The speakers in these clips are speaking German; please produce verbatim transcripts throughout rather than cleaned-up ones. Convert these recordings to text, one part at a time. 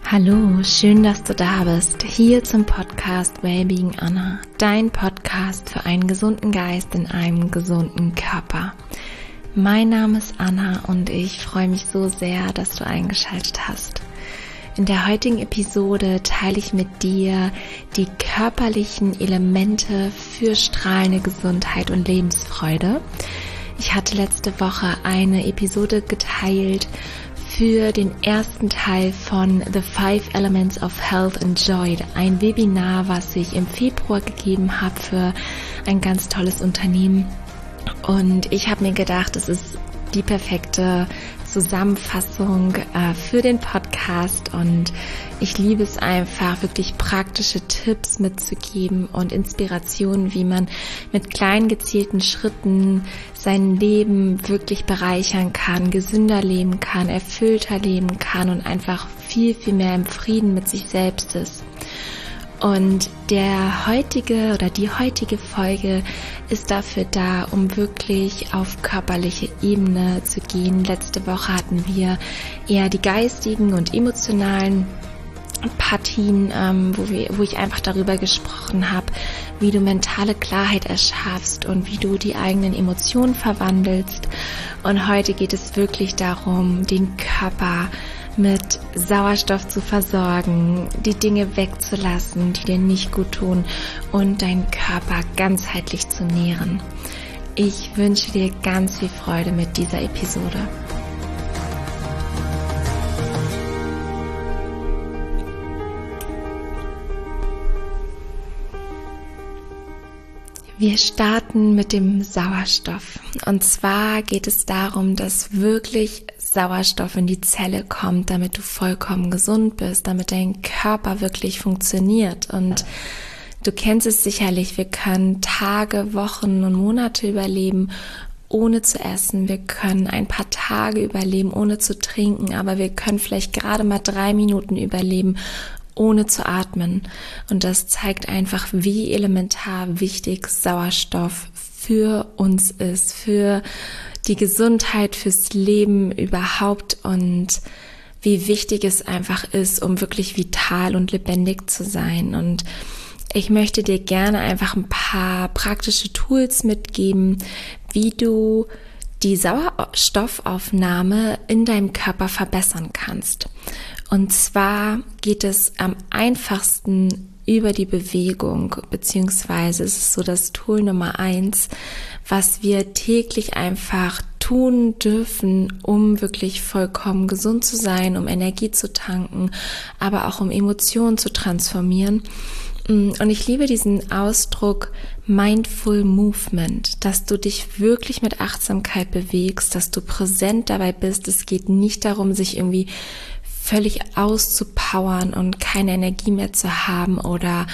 Hallo, schön, dass du da bist. Hier zum Podcast Wellbeing Anna, dein Podcast für einen gesunden Geist in einem gesunden Körper. Mein Name ist Anna und ich freue mich so sehr, dass du eingeschaltet hast. In der heutigen Episode teile ich mit dir die körperlichen Elemente für strahlende Gesundheit und Lebensfreude. Ich hatte letzte Woche eine Episode geteilt für den ersten Teil von The Five Elements of Health and Joy, ein Webinar, was ich im Februar gegeben habe für ein ganz tolles Unternehmen. Und ich habe mir gedacht, es ist die perfekte Zusammenfassung äh, für den Podcast und ich liebe es einfach, wirklich praktische Tipps mitzugeben und Inspirationen, wie man mit kleinen gezielten Schritten sein Leben wirklich bereichern kann, gesünder leben kann, erfüllter leben kann und einfach viel, viel mehr im Frieden mit sich selbst ist. Und der heutige oder die heutige Folge ist dafür da, um wirklich auf körperliche Ebene zu gehen. Letzte Woche hatten wir eher die geistigen und emotionalen Partien, ähm, wo, wir, wo ich einfach darüber gesprochen habe, wie du mentale Klarheit erschaffst und wie du die eigenen Emotionen verwandelst. Und heute geht es wirklich darum, den Körper mit Sauerstoff zu versorgen, die Dinge wegzulassen, die dir nicht gut tun und deinen Körper ganzheitlich zu nähren. Ich wünsche dir ganz viel Freude mit dieser Episode. Wir starten mit dem Sauerstoff. Und zwar geht es darum, dass wirklich Sauerstoff in die Zelle kommt, damit du vollkommen gesund bist, damit dein Körper wirklich funktioniert. Und du kennst es sicherlich, wir können Tage, Wochen und Monate überleben, ohne zu essen. Wir können ein paar Tage überleben, ohne zu trinken, aber wir können vielleicht gerade mal drei Minuten überleben, ohne zu atmen. Und das zeigt einfach, wie elementar wichtig Sauerstoff für uns ist, für die Gesundheit, fürs Leben überhaupt und wie wichtig es einfach ist, um wirklich vital und lebendig zu sein. Und ich möchte dir gerne einfach ein paar praktische Tools mitgeben, wie du die Sauerstoffaufnahme in deinem Körper verbessern kannst. Und zwar geht es am einfachsten über die Bewegung, beziehungsweise es ist so das Tool Nummer eins, was wir täglich einfach tun dürfen, um wirklich vollkommen gesund zu sein, um Energie zu tanken, aber auch um Emotionen zu transformieren. Und ich liebe diesen Ausdruck Mindful Movement, dass du dich wirklich mit Achtsamkeit bewegst, dass du präsent dabei bist. Es geht nicht darum, sich irgendwie völlig auszupowern und keine Energie mehr zu haben oder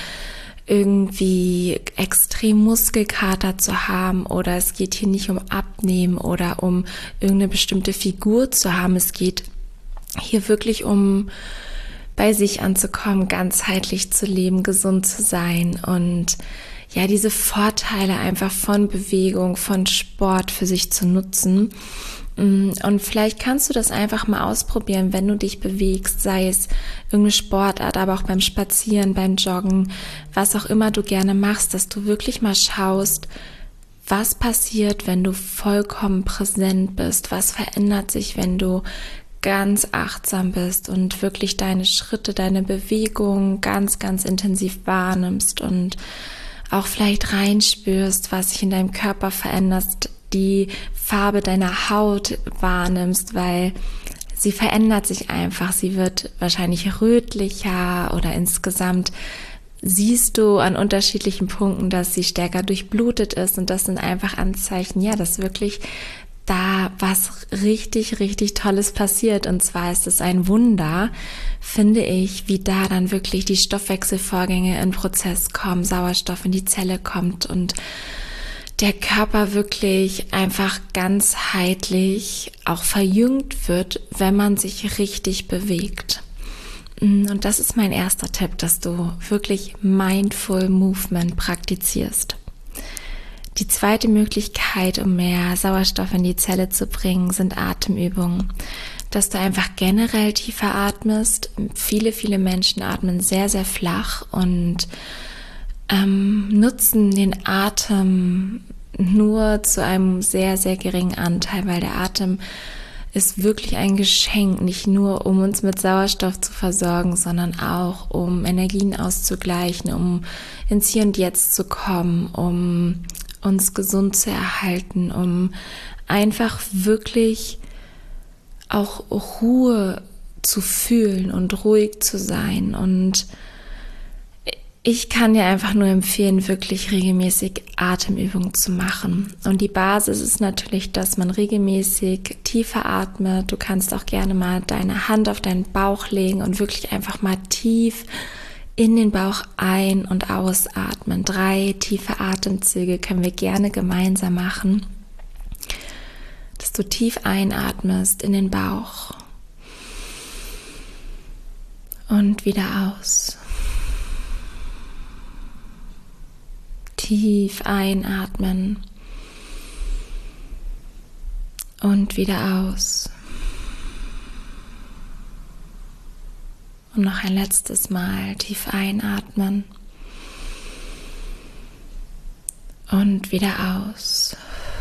irgendwie extrem Muskelkater zu haben, oder es geht hier nicht um Abnehmen oder um irgendeine bestimmte Figur zu haben. Es geht hier wirklich um bei sich anzukommen, ganzheitlich zu leben, gesund zu sein und ja, diese Vorteile einfach von Bewegung, von Sport für sich zu nutzen. Und vielleicht kannst du das einfach mal ausprobieren, wenn du dich bewegst, sei es irgendeine Sportart, aber auch beim Spazieren, beim Joggen, was auch immer du gerne machst, dass du wirklich mal schaust, was passiert, wenn du vollkommen präsent bist, was verändert sich, wenn du ganz achtsam bist und wirklich deine Schritte, deine Bewegung ganz, ganz intensiv wahrnimmst und auch vielleicht reinspürst, was sich in deinem Körper verändert, die Farbe deiner Haut wahrnimmst, weil sie verändert sich einfach. Sie wird wahrscheinlich rötlicher oder insgesamt siehst du an unterschiedlichen Punkten, dass sie stärker durchblutet ist, und das sind einfach Anzeichen, ja, dass wirklich da was richtig, richtig Tolles passiert. Und zwar ist es ein Wunder, finde ich, wie da dann wirklich die Stoffwechselvorgänge in Prozess kommen, Sauerstoff in die Zelle kommt und der Körper wirklich einfach ganzheitlich auch verjüngt wird, wenn man sich richtig bewegt. Und das ist mein erster Tipp, dass du wirklich Mindful Movement praktizierst. Die zweite Möglichkeit, um mehr Sauerstoff in die Zelle zu bringen, sind Atemübungen. dass du einfach generell tiefer atmest. Viele, viele Menschen atmen sehr, sehr flach und ähm, nutzen den Atem nur zu einem sehr, sehr geringen Anteil, weil der Atem ist wirklich ein Geschenk, nicht nur um uns mit Sauerstoff zu versorgen, sondern auch um Energien auszugleichen, um ins Hier und Jetzt zu kommen, um uns gesund zu erhalten, um einfach wirklich auch Ruhe zu fühlen und ruhig zu sein. Und ich kann dir einfach nur empfehlen, wirklich regelmäßig Atemübungen zu machen. Und die Basis ist natürlich, dass man regelmäßig tiefer atmet. Du kannst auch gerne mal deine Hand auf deinen Bauch legen und wirklich einfach mal tief in den Bauch ein- und ausatmen. Drei tiefe Atemzüge können wir gerne gemeinsam machen. Dass du tief einatmest in den Bauch und wieder aus. Tief einatmen und wieder aus. Und noch ein letztes Mal tief einatmen und wieder aus.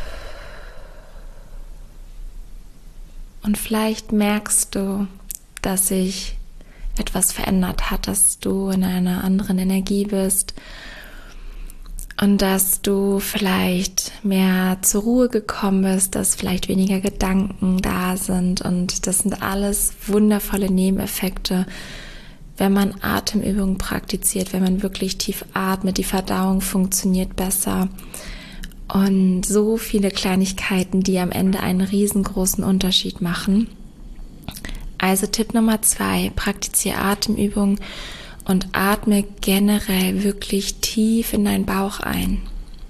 Und vielleicht merkst du, dass sich etwas verändert hat, dass du in einer anderen Energie bist. Und dass du vielleicht mehr zur Ruhe gekommen bist, dass vielleicht weniger Gedanken da sind. Und das sind alles wundervolle Nebeneffekte, wenn man Atemübungen praktiziert, wenn man wirklich tief atmet. Die Verdauung funktioniert besser. Und so viele Kleinigkeiten, die am Ende einen riesengroßen Unterschied machen. Also Tipp Nummer zwei, praktiziere Atemübungen. Und atme generell wirklich tief in deinen Bauch ein.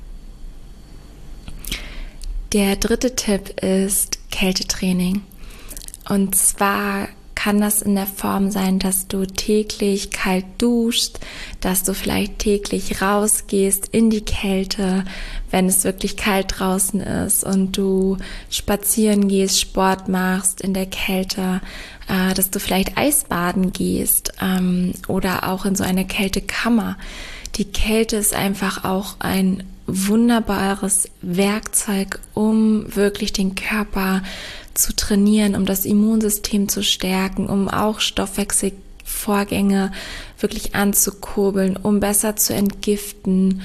Der dritte Tipp ist Kältetraining. Und zwar kann das in der Form sein, dass du täglich kalt duschst, dass du vielleicht täglich rausgehst in die Kälte, wenn es wirklich kalt draußen ist und du spazieren gehst, Sport machst in der Kälte, äh, dass du vielleicht Eisbaden gehst ähm, oder auch in so eine Kältekammer. Die Kälte ist einfach auch ein wunderbares Werkzeug, um wirklich den Körper zu trainieren, um das Immunsystem zu stärken, um auch Stoffwechselvorgänge wirklich anzukurbeln, um besser zu entgiften,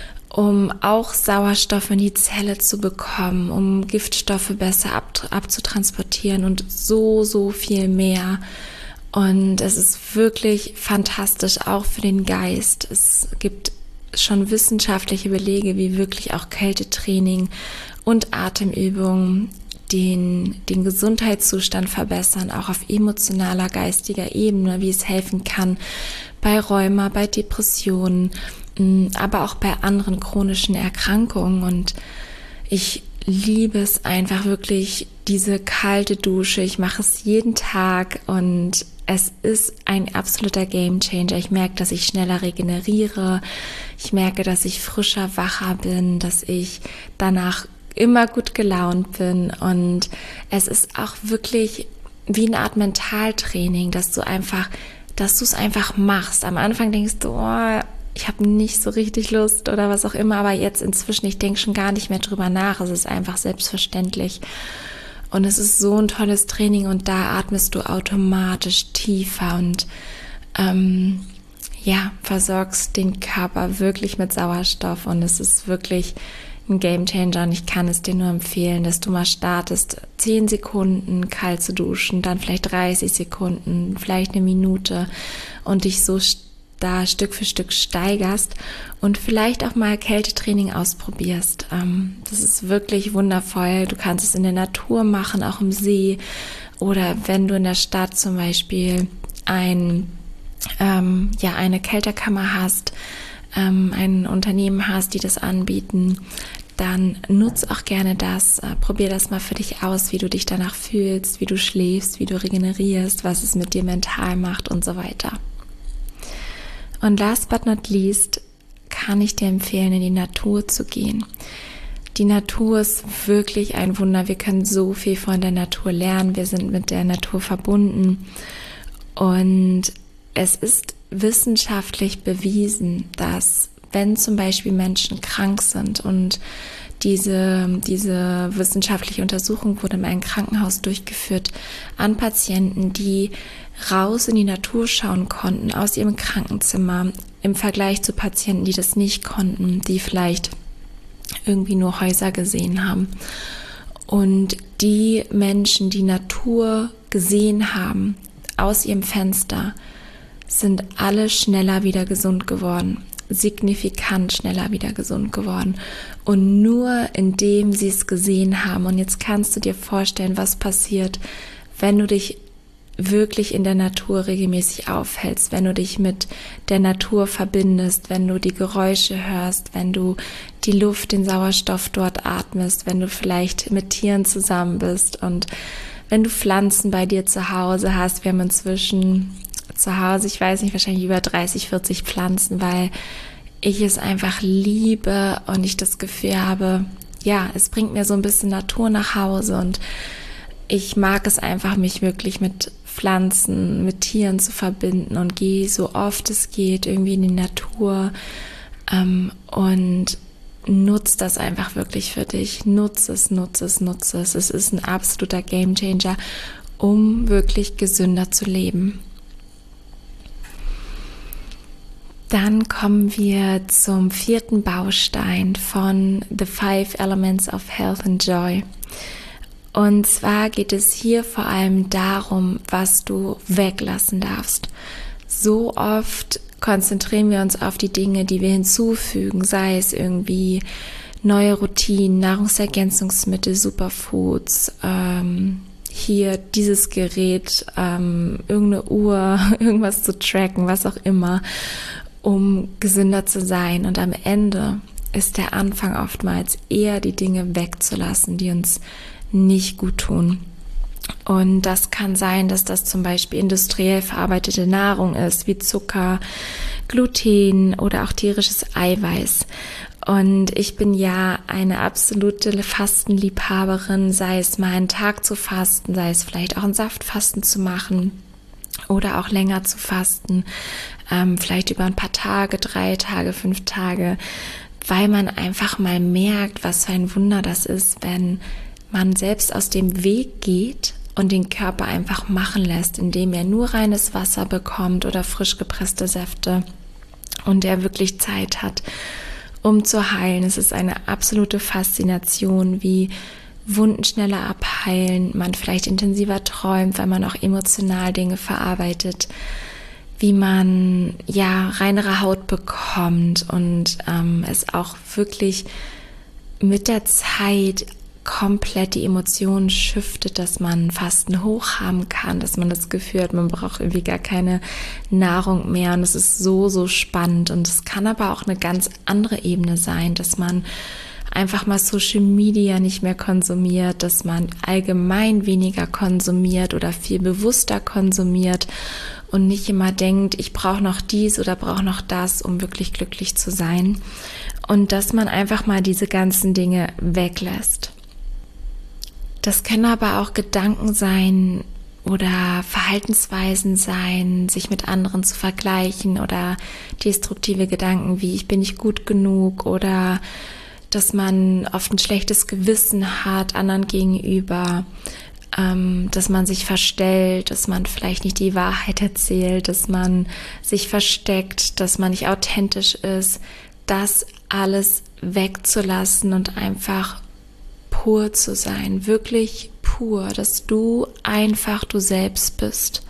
um auch Sauerstoff in die Zelle zu bekommen, um Giftstoffe besser ab, abzutransportieren und so, so viel mehr. Und es ist wirklich fantastisch, auch für den Geist. Es gibt schon wissenschaftliche Belege, wie wirklich auch Kältetraining und Atemübungen den, den Gesundheitszustand verbessern, auch auf emotionaler, geistiger Ebene, wie es helfen kann bei Rheuma, bei Depressionen, aber auch bei anderen chronischen Erkrankungen. Und ich liebe es einfach wirklich, diese kalte Dusche. Ich mache es jeden Tag und es ist ein absoluter Gamechanger. Ich merke, dass ich schneller regeneriere. Ich merke, dass ich frischer, wacher bin, dass ich danach immer gut gelaunt bin. Und es ist auch wirklich wie eine Art Mentaltraining, dass du einfach, dass du es einfach machst. Am Anfang denkst du, oh, ich habe nicht so richtig Lust oder was auch immer, aber jetzt inzwischen, ich denke schon gar nicht mehr drüber nach. Es ist einfach selbstverständlich. Und es ist so ein tolles Training und da atmest du automatisch tiefer und ähm, ja, versorgst den Körper wirklich mit Sauerstoff und es ist wirklich ein Gamechanger und ich kann es dir nur empfehlen, dass du mal startest, zehn Sekunden kalt zu duschen, dann vielleicht dreißig Sekunden, vielleicht eine Minute und dich so da Stück für Stück steigerst und vielleicht auch mal Kältetraining ausprobierst. Das ist wirklich wundervoll. Du kannst es in der Natur machen, auch im See oder wenn du in der Stadt zum Beispiel ein, ähm, ja, eine Kältekammer hast, ähm, ein Unternehmen hast, die das anbieten, dann nutz auch gerne das. Äh, probier das mal für dich aus, wie du dich danach fühlst, wie du schläfst, wie du regenerierst, was es mit dir mental macht und so weiter. Und last but not least kann ich dir empfehlen, in die Natur zu gehen. die Natur ist wirklich ein Wunder. Wir können so viel von der Natur lernen. Wir sind mit der Natur verbunden. Und es ist wissenschaftlich bewiesen, dass wenn zum Beispiel Menschen krank sind und diese, diese wissenschaftliche Untersuchung wurde in einem Krankenhaus durchgeführt an Patienten, die raus in die Natur schauen konnten aus ihrem Krankenzimmer im Vergleich zu Patienten, die das nicht konnten, die vielleicht irgendwie nur Häuser gesehen haben. Und die Menschen, die Natur gesehen haben aus ihrem Fenster, sind alle schneller wieder gesund geworden, signifikant schneller wieder gesund geworden. Und nur indem sie es gesehen haben, und jetzt kannst du dir vorstellen, was passiert, wenn du dich wirklich in der Natur regelmäßig aufhältst, wenn du dich mit der Natur verbindest, wenn du die Geräusche hörst, wenn du die Luft, den Sauerstoff dort atmest, wenn du vielleicht mit Tieren zusammen bist und wenn du Pflanzen bei dir zu Hause hast. Wir haben inzwischen zu Hause, ich weiß nicht, wahrscheinlich über dreißig, vierzig Pflanzen, weil ich es einfach liebe und ich das Gefühl habe, ja, es bringt mir so ein bisschen Natur nach Hause und ich mag es einfach, mich wirklich mit Pflanzen, mit Tieren zu verbinden und gehe so oft es geht irgendwie in die Natur ähm, und nutz das einfach wirklich für dich. Nutze es, nutze es, nutze es. Es ist ein absoluter Gamechanger, um wirklich gesünder zu leben. Dann kommen wir zum vierten Baustein von The Five Elements of Health and Joy. Und zwar geht es hier vor allem darum, was du weglassen darfst. So oft konzentrieren wir uns auf die Dinge, die wir hinzufügen, sei es irgendwie neue Routinen, Nahrungsergänzungsmittel, Superfoods, ähm, hier dieses Gerät, ähm, irgendeine Uhr, irgendwas zu tracken, was auch immer, um gesünder zu sein. Und am Ende ist der Anfang oftmals eher die Dinge wegzulassen, die uns nicht gut tun. Und das kann sein, dass das zum Beispiel industriell verarbeitete Nahrung ist, wie Zucker, Gluten oder auch tierisches Eiweiß. Und ich bin ja eine absolute Fastenliebhaberin, sei es mal einen Tag zu fasten, sei es vielleicht auch ein Saftfasten zu machen oder auch länger zu fasten, ähm, vielleicht über ein paar Tage, drei Tage, fünf Tage, weil man einfach mal merkt, was für ein Wunder das ist, wenn man selbst aus dem Weg geht und den Körper einfach machen lässt, indem er nur reines Wasser bekommt oder frisch gepresste Säfte und er wirklich Zeit hat, um zu heilen. Es ist eine absolute Faszination, wie Wunden schneller abheilen, man vielleicht intensiver träumt, weil man auch emotional Dinge verarbeitet, wie man ja reinere Haut bekommt und ähm, es auch wirklich mit der Zeit komplett die Emotionen shiftet, dass man Fasten hoch haben kann, dass man das Gefühl hat, man braucht irgendwie gar keine Nahrung mehr und es ist so, so spannend und es kann aber auch eine ganz andere Ebene sein, dass man einfach mal Social Media nicht mehr konsumiert, dass man allgemein weniger konsumiert oder viel bewusster konsumiert und nicht immer denkt, ich brauche noch dies oder brauche noch das, um wirklich glücklich zu sein und dass man einfach mal diese ganzen Dinge weglässt. Das können aber auch Gedanken sein oder Verhaltensweisen sein, sich mit anderen zu vergleichen oder destruktive Gedanken wie ich bin nicht gut genug oder dass man oft ein schlechtes Gewissen hat anderen gegenüber, ähm, dass man sich verstellt, dass man vielleicht nicht die Wahrheit erzählt, dass man sich versteckt, dass man nicht authentisch ist, das alles wegzulassen und einfach pur zu sein, wirklich pur, dass du einfach du selbst bist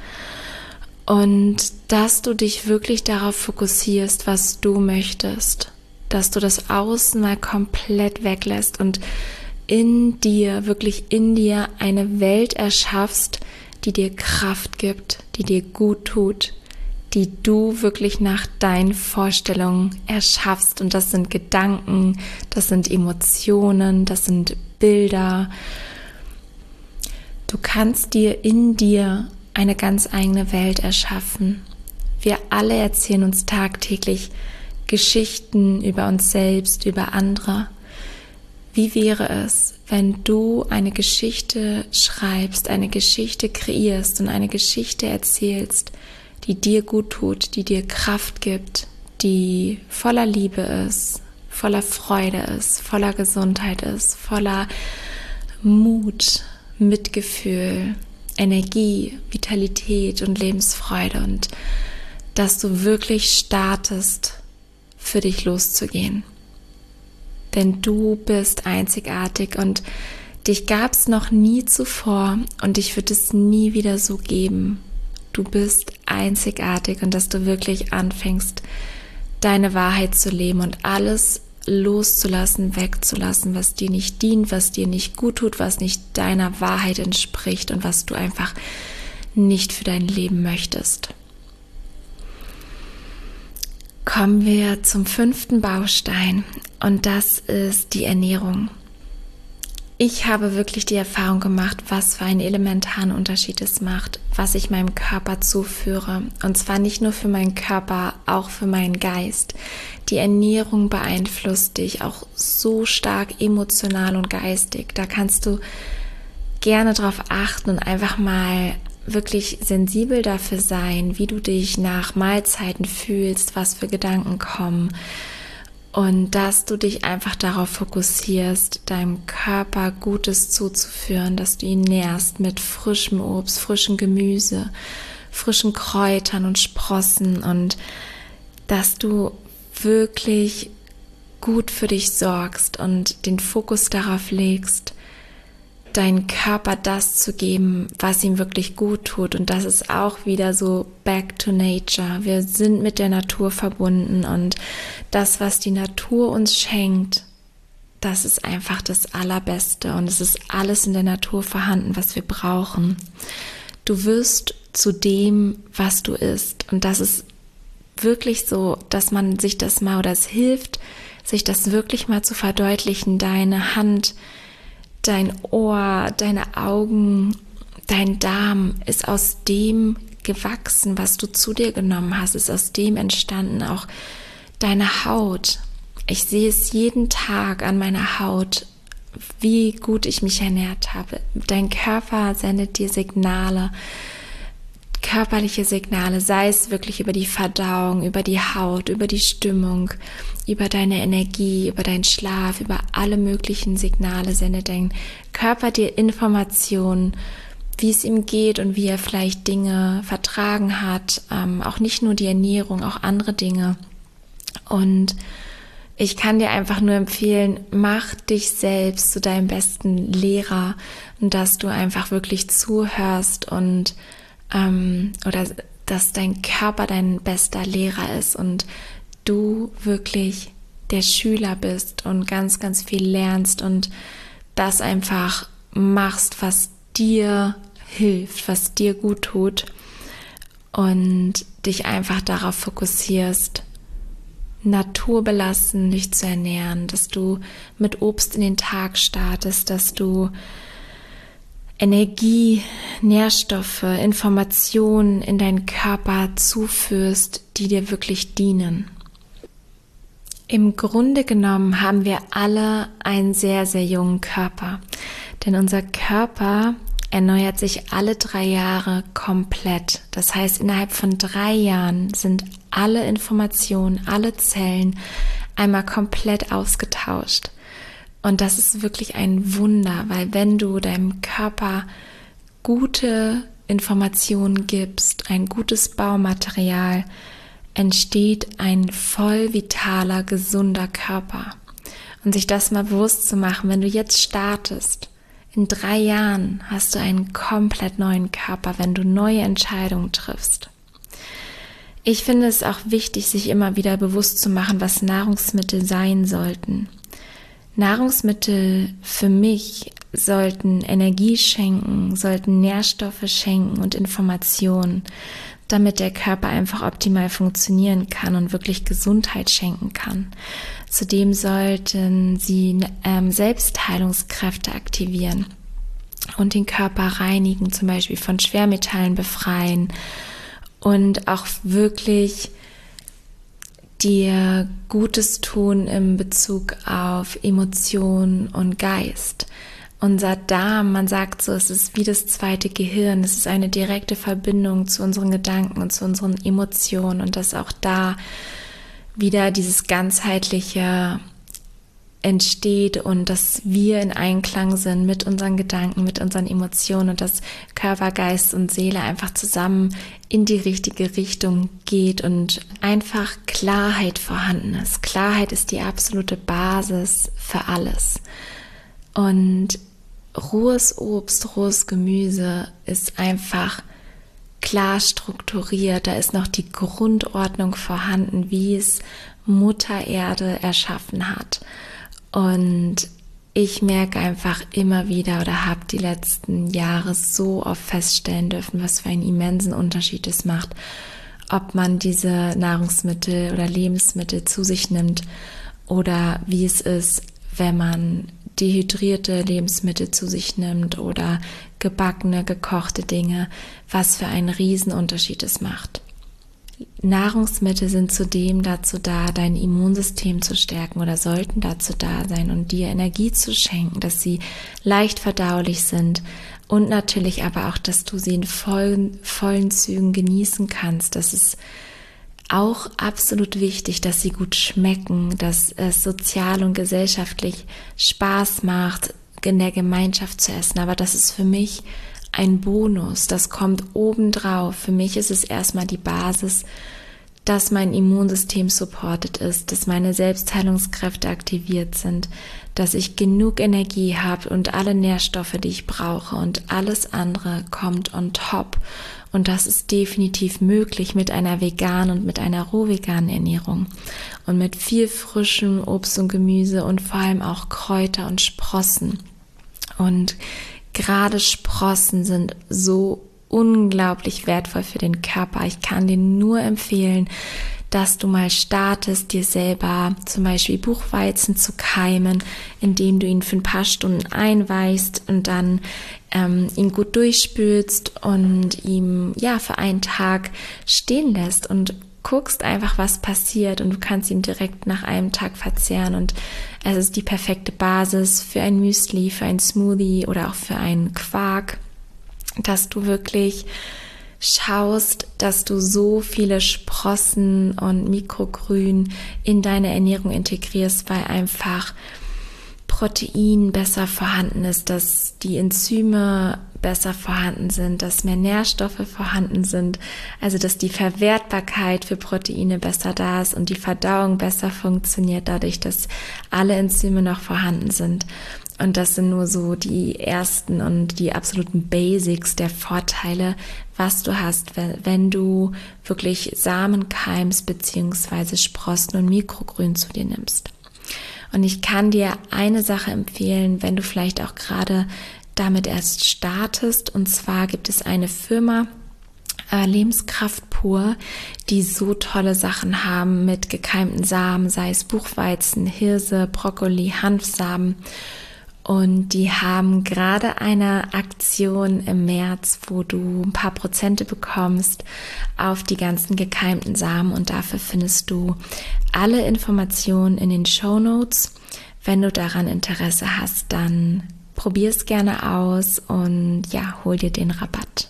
und dass du dich wirklich darauf fokussierst, was du möchtest, dass du das Außen mal komplett weglässt und in dir, wirklich in dir eine Welt erschaffst, die dir Kraft gibt, die dir gut tut, die du wirklich nach deinen Vorstellungen erschaffst. Und das sind Gedanken, das sind Emotionen, das sind Bilder. Du kannst dir in dir eine ganz eigene Welt erschaffen. Wir alle erzählen uns tagtäglich Geschichten über uns selbst, über andere. Wie wäre es, wenn du eine Geschichte schreibst, eine Geschichte kreierst und eine Geschichte erzählst, die dir gut tut, die dir Kraft gibt, die voller Liebe ist, voller Freude ist, voller Gesundheit ist, voller Mut, Mitgefühl, Energie, Vitalität und Lebensfreude, und dass du wirklich startest, für dich loszugehen. Denn du bist einzigartig und dich gab es noch nie zuvor und dich wird es nie wieder so geben. Du bist einzigartig, und dass du wirklich anfängst, deine Wahrheit zu leben und alles loszulassen, wegzulassen, was dir nicht dient, was dir nicht gut tut, was nicht deiner Wahrheit entspricht und was du einfach nicht für dein Leben möchtest. Kommen wir zum fünften Baustein, und das ist die Ernährung. Ich habe wirklich die Erfahrung gemacht, was für einen elementaren Unterschied es macht, was ich meinem Körper zuführe. Und zwar nicht nur für meinen Körper, auch für meinen Geist. Die Ernährung beeinflusst dich auch so stark emotional und geistig. Da kannst du gerne drauf achten und einfach mal wirklich sensibel dafür sein, wie du dich nach Mahlzeiten fühlst, was für Gedanken kommen, und dass du dich einfach darauf fokussierst, deinem Körper Gutes zuzuführen, dass du ihn nährst mit frischem Obst, frischem Gemüse, frischen Kräutern und Sprossen, und dass du wirklich gut für dich sorgst und den Fokus darauf legst, deinen Körper das zu geben, was ihm wirklich gut tut. Und das ist auch wieder so back to nature. Wir sind mit der Natur verbunden, und das, was die Natur uns schenkt, das ist einfach das Allerbeste, und es ist alles in der Natur vorhanden, was wir brauchen. Du wirst zu dem, was du isst, und das ist wirklich so, dass man sich das mal, oder es hilft, sich das wirklich mal zu verdeutlichen. Deine Hand, dein Ohr, deine Augen, dein Darm ist aus dem gewachsen, was du zu dir genommen hast, ist aus dem entstanden. Auch deine Haut. Ich sehe es jeden Tag an meiner Haut, wie gut ich mich ernährt habe. Dein Körper sendet dir Signale, körperliche Signale, sei es wirklich über die Verdauung, über die Haut, über die Stimmung, über deine Energie, über deinen Schlaf, über alle möglichen Signale sendet dein Körper dir Informationen, wie es ihm geht und wie er vielleicht Dinge vertragen hat, ähm, auch nicht nur die Ernährung, auch andere Dinge. Und ich kann dir einfach nur empfehlen, mach dich selbst zu deinem besten Lehrer, und dass du einfach wirklich zuhörst und ähm, oder dass dein Körper dein bester Lehrer ist und du wirklich der Schüler bist und ganz, ganz viel lernst und das einfach machst, was dir hilft, was dir gut tut, und dich einfach darauf fokussierst, naturbelassen dich zu ernähren, dass du mit Obst in den Tag startest, dass du Energie, Nährstoffe, Informationen in deinen Körper zuführst, die dir wirklich dienen. Im Grunde genommen haben wir alle einen sehr, sehr jungen Körper, denn unser Körper erneuert sich alle drei Jahre komplett. Das heißt, innerhalb von drei Jahren sind alle Informationen, alle Zellen einmal komplett ausgetauscht. Und das ist wirklich ein Wunder, weil wenn du deinem Körper gute Informationen gibst, ein gutes Baumaterial, entsteht ein voll vitaler, gesunder Körper. Und sich das mal bewusst zu machen, wenn du jetzt startest, in drei Jahren hast du einen komplett neuen Körper, wenn du neue Entscheidungen triffst. Ich finde es auch wichtig, sich immer wieder bewusst zu machen, was Nahrungsmittel sein sollten. Nahrungsmittel für mich sollten Energie schenken, sollten Nährstoffe schenken und Informationen, damit der Körper einfach optimal funktionieren kann und wirklich Gesundheit schenken kann. Zudem sollten sie ähm, Selbstheilungskräfte aktivieren und den Körper reinigen, zum Beispiel von Schwermetallen befreien und auch wirklich dir Gutes tun in Bezug auf Emotionen und Geist. Unser Darm, man sagt so, es ist wie das zweite Gehirn, es ist eine direkte Verbindung zu unseren Gedanken und zu unseren Emotionen und dass auch da wieder dieses ganzheitliche entsteht und dass wir in Einklang sind mit unseren Gedanken, mit unseren Emotionen und dass Körper, Geist und Seele einfach zusammen in die richtige Richtung geht und einfach Klarheit vorhanden ist. Klarheit ist die absolute Basis für alles. Und rohes Obst, rohes Gemüse ist einfach klar strukturiert. Da ist noch die Grundordnung vorhanden, wie es Mutter Erde erschaffen hat. Und ich merke einfach immer wieder oder habe die letzten Jahre so oft feststellen dürfen, was für einen immensen Unterschied es macht, ob man diese Nahrungsmittel oder Lebensmittel zu sich nimmt oder wie es ist, wenn man dehydrierte Lebensmittel zu sich nimmt oder gebackene, gekochte Dinge, was für einen Riesenunterschied es macht. Nahrungsmittel sind zudem dazu da, dein Immunsystem zu stärken oder sollten dazu da sein und dir Energie zu schenken, dass sie leicht verdaulich sind und natürlich aber auch, dass du sie in vollen, vollen Zügen genießen kannst. Das ist auch absolut wichtig, dass sie gut schmecken, dass es sozial und gesellschaftlich Spaß macht, in der Gemeinschaft zu essen. Aber das ist für mich ein Bonus, das kommt obendrauf. Für mich ist es erstmal die Basis, dass mein Immunsystem supported ist, dass meine Selbstheilungskräfte aktiviert sind, dass ich genug Energie habe und alle Nährstoffe, die ich brauche und alles andere kommt on top. Und das ist definitiv möglich mit einer veganen und mit einer rohveganen Ernährung und mit viel frischem Obst und Gemüse und vor allem auch Kräuter und Sprossen. Und gerade Sprossen sind so unglaublich wertvoll für den Körper. Ich kann dir nur empfehlen, dass du mal startest, dir selber zum Beispiel Buchweizen zu keimen, indem du ihn für ein paar Stunden einweihst und dann ähm, ihn gut durchspülst und ihn ja für einen Tag stehen lässt und guckst einfach, was passiert, und du kannst ihn direkt nach einem Tag verzehren und es ist die perfekte Basis für ein Müsli, für ein Smoothie oder auch für einen Quark, dass du wirklich schaust, dass du so viele Sprossen und Mikrogrün in deine Ernährung integrierst, weil einfach Protein besser vorhanden ist, dass die Enzyme besser vorhanden sind, dass mehr Nährstoffe vorhanden sind, also dass die Verwertbarkeit für Proteine besser da ist und die Verdauung besser funktioniert, dadurch, dass alle Enzyme noch vorhanden sind. Und das sind nur so die ersten und die absoluten Basics der Vorteile, was du hast, wenn du wirklich Samen keimst beziehungsweise Sprossen und Mikrogrün zu dir nimmst. Und ich kann dir eine Sache empfehlen, wenn du vielleicht auch gerade damit erst startest. Und zwar gibt es eine Firma, äh, Lebenskraft pur, die so tolle Sachen haben mit gekeimten Samen, sei es Buchweizen, Hirse, Brokkoli, Hanfsamen. Und die haben gerade eine Aktion im März, wo du ein paar Prozente bekommst auf die ganzen gekeimten Samen. Und dafür findest du alle Informationen in den Shownotes. Wenn du daran Interesse hast, dann probier es gerne aus und ja, hol dir den Rabatt.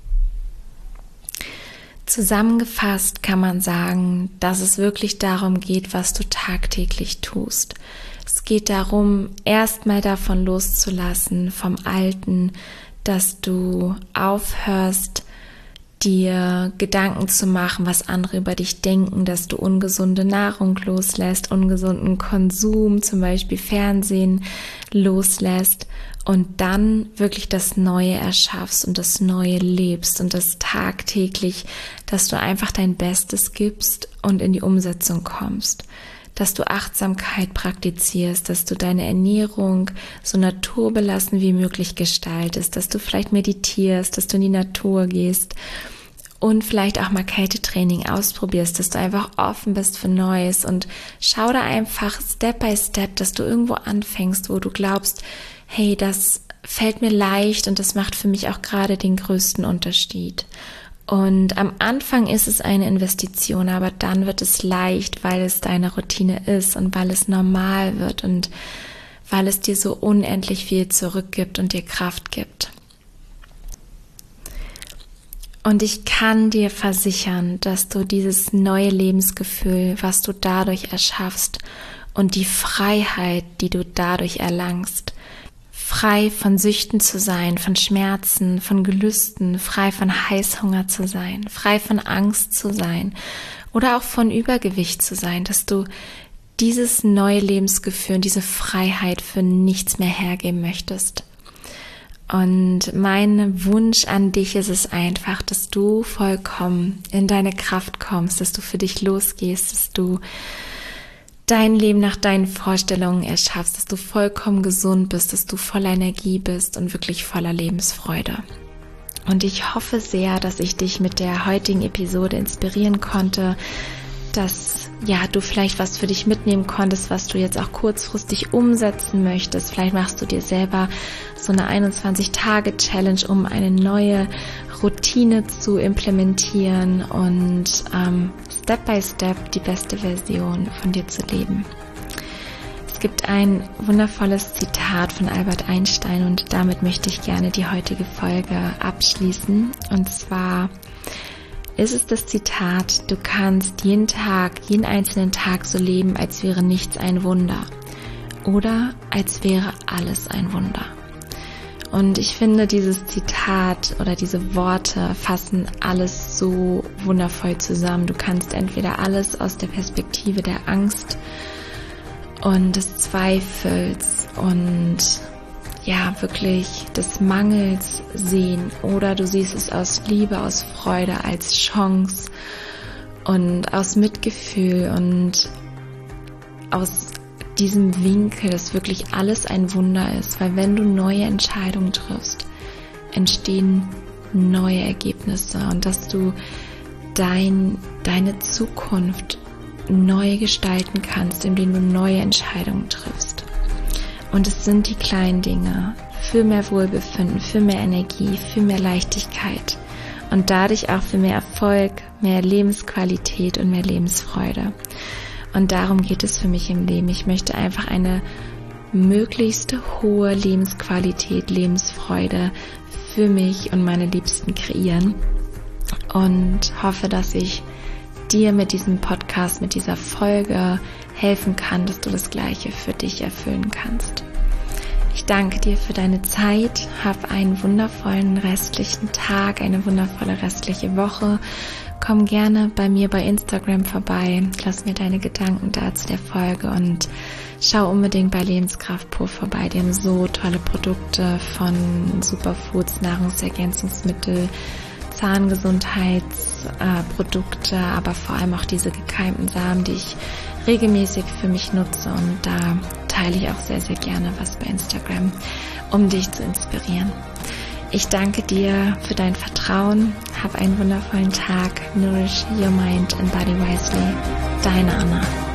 Zusammengefasst kann man sagen, dass es wirklich darum geht, was du tagtäglich tust. Es geht darum, erstmal davon loszulassen, vom Alten, dass du aufhörst, dir Gedanken zu machen, was andere über dich denken, dass du ungesunde Nahrung loslässt, ungesunden Konsum, zum Beispiel Fernsehen, loslässt und dann wirklich das Neue erschaffst und das Neue lebst und das tagtäglich, dass du einfach dein Bestes gibst und in die Umsetzung kommst. Dass du Achtsamkeit praktizierst, dass du deine Ernährung so naturbelassen wie möglich gestaltest, dass du vielleicht meditierst, dass du in die Natur gehst und vielleicht auch mal Kältetraining ausprobierst, dass du einfach offen bist für Neues und schau da einfach Step by Step, dass du irgendwo anfängst, wo du glaubst, hey, das fällt mir leicht und das macht für mich auch gerade den größten Unterschied. Und am Anfang ist es eine Investition, aber dann wird es leicht, weil es deine Routine ist und weil es normal wird und weil es dir so unendlich viel zurückgibt und dir Kraft gibt. Und ich kann dir versichern, dass du dieses neue Lebensgefühl, was du dadurch erschaffst und die Freiheit, die du dadurch erlangst, frei von Süchten zu sein, von Schmerzen, von Gelüsten, frei von Heißhunger zu sein, frei von Angst zu sein oder auch von Übergewicht zu sein, dass du dieses neue Lebensgefühl und diese Freiheit für nichts mehr hergeben möchtest. Und mein Wunsch an dich ist es einfach, dass du vollkommen in deine Kraft kommst, dass du für dich losgehst, dass du dein Leben nach deinen Vorstellungen erschaffst, dass du vollkommen gesund bist, dass du voller Energie bist und wirklich voller Lebensfreude. Und ich hoffe sehr, dass ich dich mit der heutigen Episode inspirieren konnte, dass ja du vielleicht was für dich mitnehmen konntest, was du jetzt auch kurzfristig umsetzen möchtest. Vielleicht machst du dir selber so eine einundzwanzig-Tage-Challenge, um eine neue Routine zu implementieren und ähm, Step by Step die beste Version von dir zu leben. Es gibt ein wundervolles Zitat von Albert Einstein und damit möchte ich gerne die heutige Folge abschließen. Und zwar ist es das Zitat: Du kannst jeden Tag, jeden einzelnen Tag so leben, als wäre nichts ein Wunder oder als wäre alles ein Wunder. Und ich finde, dieses Zitat oder diese Worte fassen alles so wundervoll zusammen. Du kannst entweder alles aus der Perspektive der Angst und des Zweifels und ja, wirklich des Mangels sehen, oder du siehst es aus Liebe, aus Freude, als Chance und aus Mitgefühl und aus diesem Winkel, dass wirklich alles ein Wunder ist, weil wenn du neue Entscheidungen triffst, entstehen neue Ergebnisse und dass du dein, deine Zukunft neu gestalten kannst, indem du neue Entscheidungen triffst. Und es sind die kleinen Dinge für mehr Wohlbefinden, für mehr Energie, für mehr Leichtigkeit und dadurch auch für mehr Erfolg, mehr Lebensqualität und mehr Lebensfreude. Und darum geht es für mich im Leben. Ich möchte einfach eine möglichst hohe Lebensqualität, Lebensfreude für mich und meine Liebsten kreieren und hoffe, dass ich dir mit diesem Podcast, mit dieser Folge helfen kann, dass du das Gleiche für dich erfüllen kannst. Ich danke dir für deine Zeit, hab einen wundervollen restlichen Tag, eine wundervolle restliche Woche. Komm gerne bei mir bei Instagram vorbei, lass mir deine Gedanken da zu der Folge und schau unbedingt bei Lebenskraft pur vorbei. Die haben so tolle Produkte von Superfoods, Nahrungsergänzungsmittel, Zahngesundheitsprodukte, äh, aber vor allem auch diese gekeimten Samen, die ich regelmäßig für mich nutze, und da teile ich auch sehr, sehr gerne was bei Instagram, um dich zu inspirieren. Ich danke dir für dein Vertrauen. Hab einen wundervollen Tag. Nourish your mind and body wisely. Deine Anna.